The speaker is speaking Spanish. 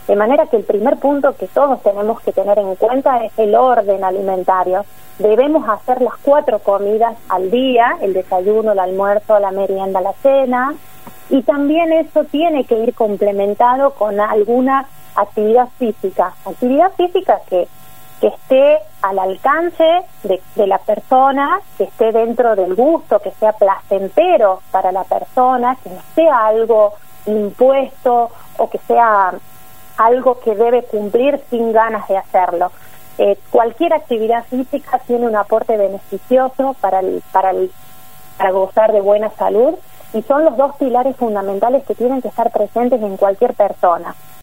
De manera que el primer punto que todos tenemos que tener en cuenta es el orden alimentario. Debemos hacer las 4 comidas al día, el desayuno, el almuerzo, la merienda, la cena, y también eso tiene que ir complementado con alguna actividad física que esté al alcance de la persona, que esté dentro del gusto, que sea placentero para la persona, que no sea algo impuesto o que sea algo que debe cumplir sin ganas de hacerlo. Cualquier actividad física tiene un aporte beneficioso para gozar de buena salud, y son los 2 pilares fundamentales que tienen que estar presentes en cualquier persona.